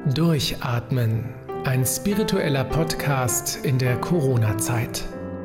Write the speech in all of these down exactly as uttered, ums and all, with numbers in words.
Durchatmen, ein spiritueller Podcast in der Corona-Zeit.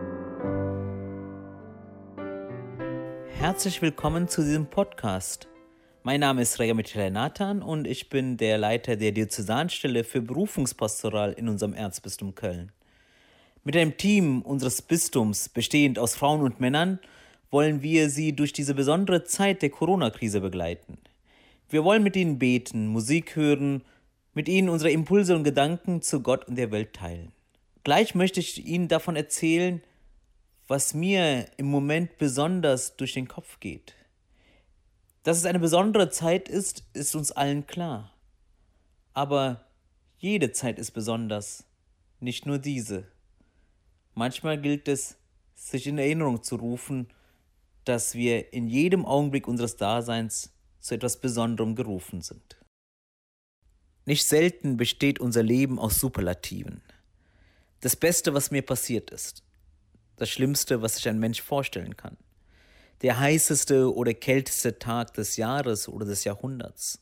Herzlich willkommen zu diesem Podcast. Mein Name ist Reger Michael Nathan und ich bin der Leiter der Diözesanstelle für Berufungspastoral in unserem Erzbistum Köln. Mit einem Team unseres Bistums, bestehend aus Frauen und Männern, wollen wir Sie durch diese besondere Zeit der Corona-Krise begleiten. Wir wollen mit Ihnen beten, Musik hören, mit Ihnen unsere Impulse und Gedanken zu Gott und der Welt teilen. Gleich möchte ich Ihnen davon erzählen, was mir im Moment besonders durch den Kopf geht. Dass es eine besondere Zeit ist, ist uns allen klar. Aber jede Zeit ist besonders, nicht nur diese. Manchmal gilt es, sich in Erinnerung zu rufen, dass wir in jedem Augenblick unseres Daseins zu etwas Besonderem gerufen sind. Nicht selten besteht unser Leben aus Superlativen. Das Beste, was mir passiert ist. Das Schlimmste, was sich ein Mensch vorstellen kann. Der heißeste oder kälteste Tag des Jahres oder des Jahrhunderts.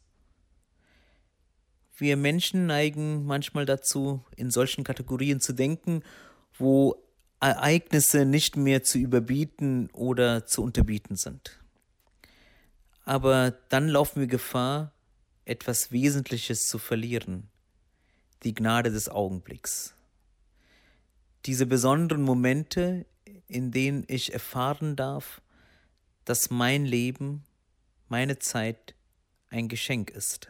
Wir Menschen neigen manchmal dazu, in solchen Kategorien zu denken, wo Ereignisse nicht mehr zu überbieten oder zu unterbieten sind. Aber dann laufen wir Gefahr, etwas Wesentliches zu verlieren, die Gnade des Augenblicks. Diese besonderen Momente, in denen ich erfahren darf, dass mein Leben, meine Zeit ein Geschenk ist.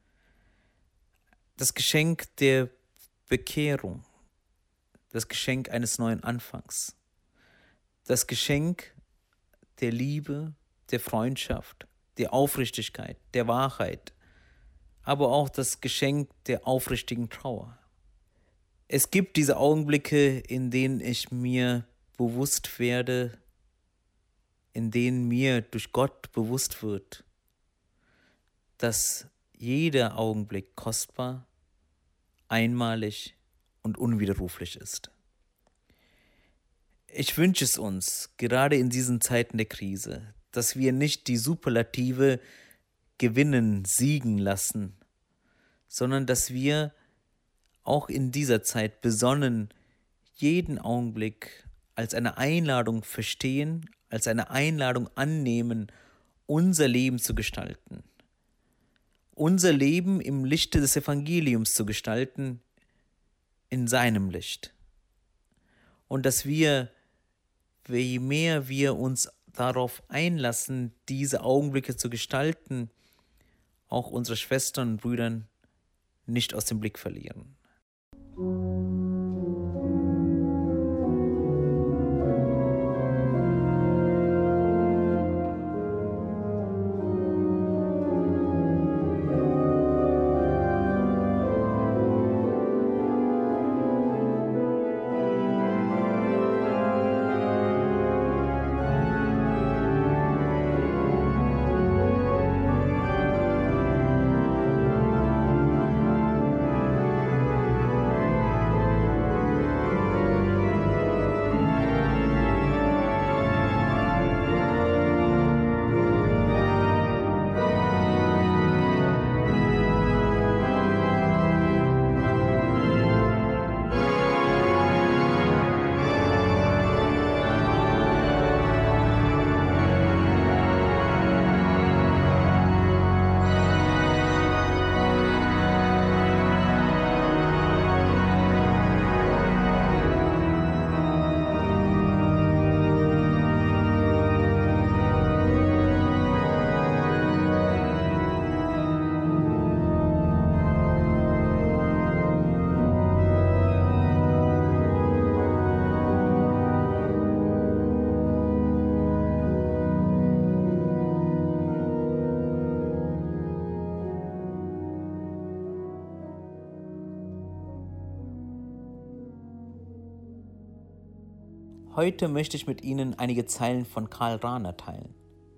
Das Geschenk der Bekehrung, das Geschenk eines neuen Anfangs, das Geschenk der Liebe, der Freundschaft, der Aufrichtigkeit, der Wahrheit, aber auch das Geschenk der aufrichtigen Trauer. Es gibt diese Augenblicke, in denen ich mir bewusst werde, in denen mir durch Gott bewusst wird, dass jeder Augenblick kostbar, einmalig und unwiderruflich ist. Ich wünsche es uns, gerade in diesen Zeiten der Krise, dass wir nicht die Superlative gewinnen, siegen lassen, sondern dass wir auch in dieser Zeit besonnen jeden Augenblick als eine Einladung verstehen, als eine Einladung annehmen, unser Leben zu gestalten. Unser Leben im Lichte des Evangeliums zu gestalten, in seinem Licht. Und dass wir, je mehr wir uns darauf einlassen, diese Augenblicke zu gestalten, auch unsere Schwestern und Brüdern nicht aus dem Blick verlieren. Heute möchte ich mit Ihnen einige Zeilen von Karl Rahner teilen.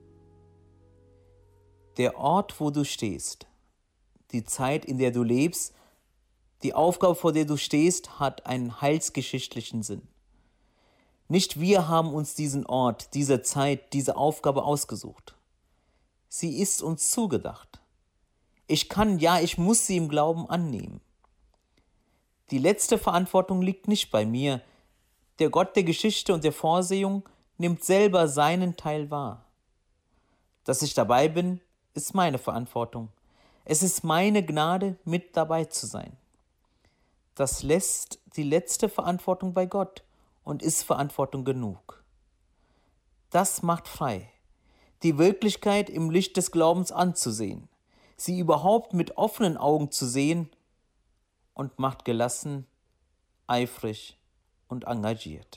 Der Ort, wo du stehst, die Zeit, in der du lebst, die Aufgabe, vor der du stehst, hat einen heilsgeschichtlichen Sinn. Nicht wir haben uns diesen Ort, diese Zeit, diese Aufgabe ausgesucht. Sie ist uns zugedacht. Ich kann, ja, ich muss sie im Glauben annehmen. Die letzte Verantwortung liegt nicht bei mir. Der Gott der Geschichte und der Vorsehung nimmt selber seinen Teil wahr. Dass ich dabei bin, ist meine Verantwortung. Es ist meine Gnade, mit dabei zu sein. Das lässt die letzte Verantwortung bei Gott und ist Verantwortung genug. Das macht frei, die Wirklichkeit im Licht des Glaubens anzusehen, sie überhaupt mit offenen Augen zu sehen und macht gelassen, eifrig und engagiert.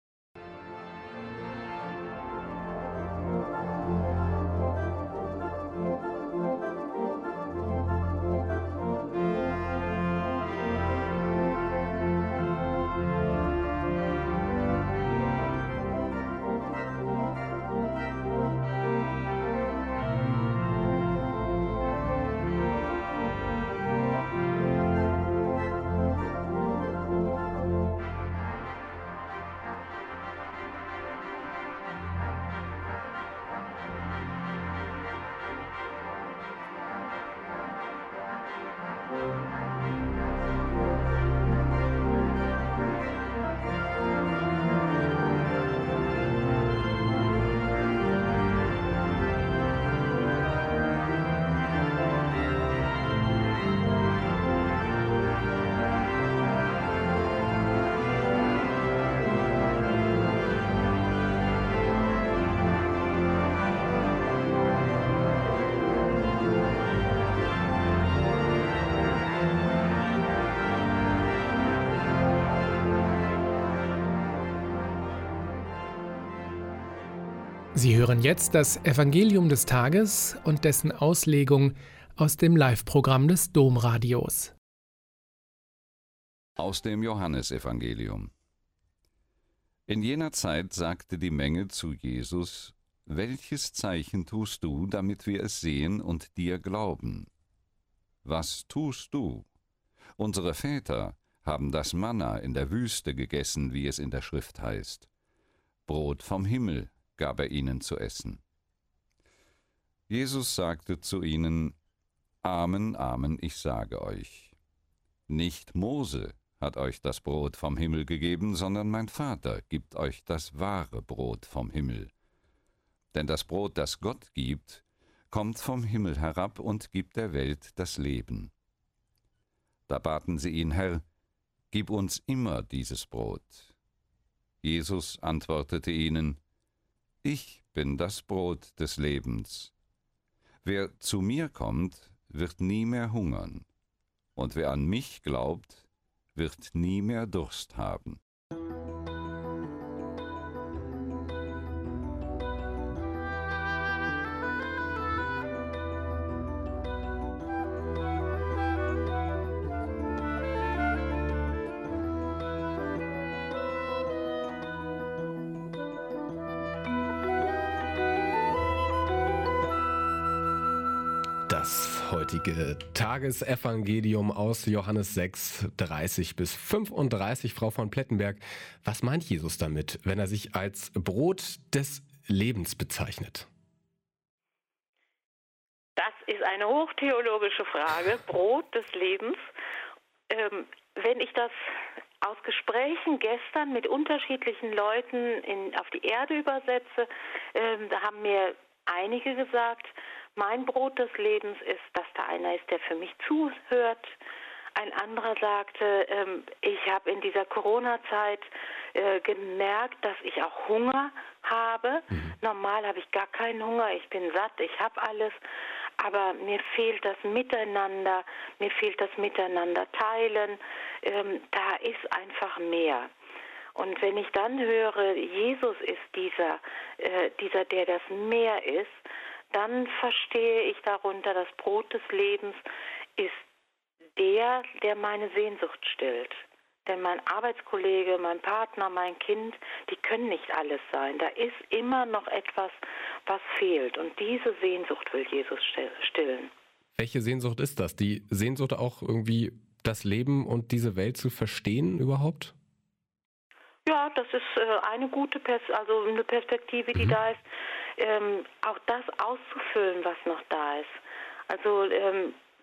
Sie hören jetzt das Evangelium des Tages und dessen Auslegung aus dem Live-Programm des Domradios. Aus dem Johannesevangelium. In jener Zeit sagte die Menge zu Jesus: Welches Zeichen tust du, damit wir es sehen und dir glauben? Was tust du? Unsere Väter haben das Manna in der Wüste gegessen, wie es in der Schrift heißt. Brot vom Himmel gab er ihnen zu essen. Jesus sagte zu ihnen: Amen, Amen, ich sage euch, nicht Mose hat euch das Brot vom Himmel gegeben, sondern mein Vater gibt euch das wahre Brot vom Himmel. Denn das Brot, das Gott gibt, kommt vom Himmel herab und gibt der Welt das Leben. Da baten sie ihn: Herr, gib uns immer dieses Brot. Jesus antwortete ihnen: Ich bin das Brot des Lebens. Wer zu mir kommt, wird nie mehr hungern, und wer an mich glaubt, wird nie mehr Durst haben. Das heutige Tagesevangelium aus Johannes sechs, dreißig bis fünfunddreißig. Frau von Plettenberg, was meint Jesus damit, wenn er sich als Brot des Lebens bezeichnet? Das ist eine hochtheologische Frage, Brot des Lebens. Ähm, wenn ich das aus Gesprächen gestern mit unterschiedlichen Leuten in, auf die Erde übersetze, ähm, da haben mir einige gesagt, mein Brot des Lebens ist, dass da einer ist, der für mich zuhört. Ein anderer sagte, ähm, ich habe in dieser Corona-Zeit äh, gemerkt, dass ich auch Hunger habe. Mhm. Normal habe ich gar keinen Hunger, ich bin satt, ich habe alles. Aber mir fehlt das Miteinander, mir fehlt das Miteinander teilen. Ähm, da ist einfach mehr. Und wenn ich dann höre, Jesus ist dieser, äh, dieser, der das Meer ist, dann verstehe ich darunter, das Brot des Lebens ist der, der meine Sehnsucht stillt. Denn mein Arbeitskollege, mein Partner, mein Kind, die können nicht alles sein. Da ist immer noch etwas, was fehlt. Und diese Sehnsucht will Jesus stillen. Welche Sehnsucht ist das? Die Sehnsucht auch irgendwie das Leben und diese Welt zu verstehen überhaupt? Ja, das ist äh, eine gute Pers- also eine Perspektive, die mhm. da ist. Ähm, auch das auszufüllen, was noch da ist. Also ähm,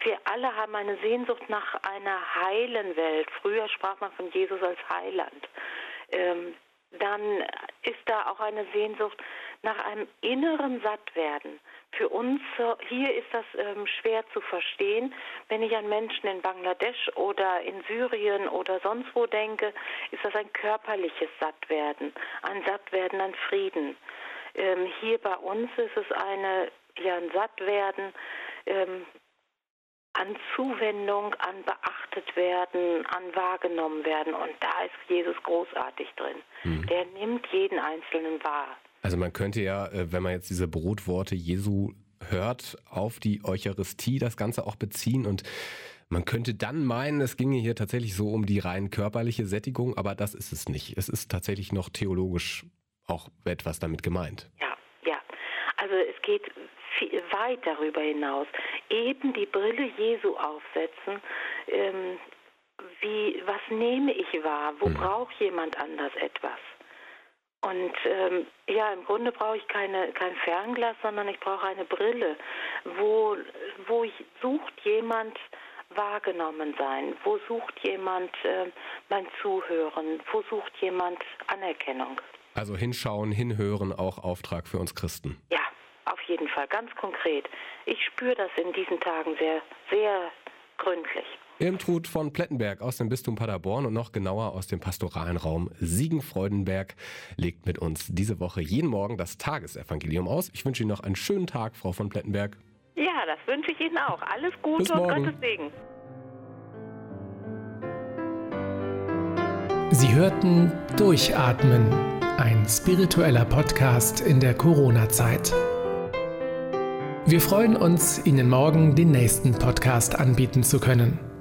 wir alle haben eine Sehnsucht nach einer heilen Welt. Früher sprach man von Jesus als Heiland. Ähm, dann ist da auch eine Sehnsucht nach einem inneren Sattwerden. Für uns hier ist das ähm, schwer zu verstehen. Wenn ich an Menschen in Bangladesch oder in Syrien oder sonst wo denke, ist das ein körperliches Sattwerden, ein Sattwerden an Frieden. Ähm, hier bei uns ist es eine, ja, ein Sattwerden ähm, an Zuwendung, an beachtet werden, an wahrgenommen werden. Und da ist Jesus großartig drin. Mhm. Der nimmt jeden Einzelnen wahr. Also man könnte ja, wenn man jetzt diese Brotworte Jesu hört, auf die Eucharistie das Ganze auch beziehen und man könnte dann meinen, es ginge hier tatsächlich so um die rein körperliche Sättigung, aber das ist es nicht. Es ist tatsächlich noch theologisch auch etwas damit gemeint. Ja, ja. Also es geht viel, weit darüber hinaus. Eben die Brille Jesu aufsetzen, ähm, wie, was nehme ich wahr? Wo mhm. braucht jemand anders etwas? Und ähm, ja, im Grunde brauche ich keine, kein Fernglas, sondern ich brauche eine Brille, wo, wo ich, sucht jemand wahrgenommen sein, wo sucht jemand äh, mein Zuhören, wo sucht jemand Anerkennung. Also hinschauen, hinhören, auch Auftrag für uns Christen. Ja, auf jeden Fall, ganz konkret. Ich spüre das in diesen Tagen sehr, sehr gründlich. Irmtrud von Plettenberg aus dem Bistum Paderborn und noch genauer aus dem pastoralen Raum Siegen-Freudenberg legt mit uns diese Woche jeden Morgen das Tagesevangelium aus. Ich wünsche Ihnen noch einen schönen Tag, Frau von Plettenberg. Ja, das wünsche ich Ihnen auch. Alles Gute Bis morgen. Und Gottes Segen. Sie hörten Durchatmen, ein spiritueller Podcast in der Corona-Zeit. Wir freuen uns, Ihnen morgen den nächsten Podcast anbieten zu können.